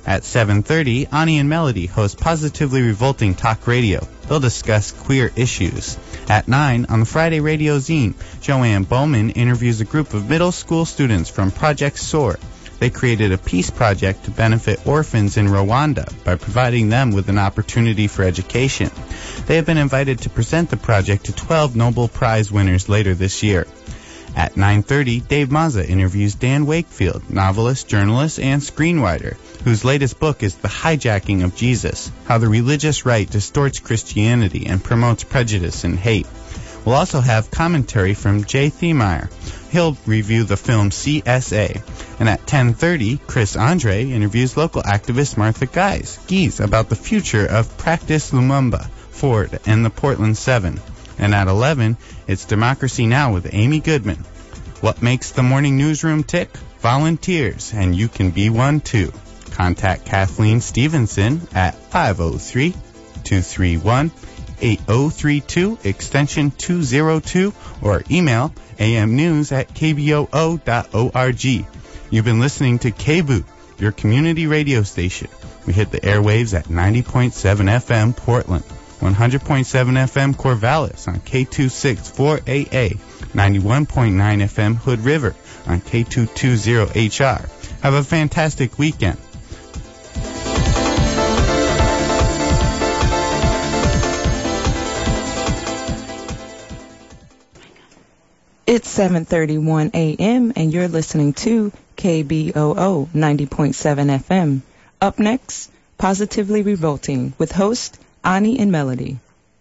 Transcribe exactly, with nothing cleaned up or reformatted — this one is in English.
At seven thirty, Ani and Melody host Positively Revolting Talk Radio. They'll discuss queer issues. At nine, on the Friday Radio Zine, Joanne Bowman interviews a group of middle school students from Project SOAR. They created a peace project to benefit orphans in Rwanda by providing them with an opportunity for education. They have been invited to present the project to twelve Nobel Prize winners later this year. At nine thirty, Dave Mazza interviews Dan Wakefield, novelist, journalist, and screenwriter, whose latest book is The Hijacking of Jesus, How the Religious Right Distorts Christianity and Promotes Prejudice and Hate. We'll also have commentary from Jay Thiemeyer. He'll review the film C S A. And at ten thirty, Chris Andre interviews local activist Martha Gies, Gies about the future of Practice Lumumba, Ford, and the Portland Seven. And at eleven, it's Democracy Now! With Amy Goodman. What makes the morning newsroom tick? Volunteers, and you can be one too. Contact Kathleen Stevenson at five oh three, two three one, eight oh three two, extension two oh two, or email amnews at k b o o dot org. You've been listening to K B O O, your community radio station. We hit the airwaves at ninety point seven F M Portland, one hundred point seven F M Corvallis on K two sixty-four A A, ninety-one point nine F M Hood River on K two twenty H R. Have a fantastic weekend. It's seven thirty-one A M and you're listening to K B O O ninety point seven F M. Up next, Positively Revolting with host Ani and Melody.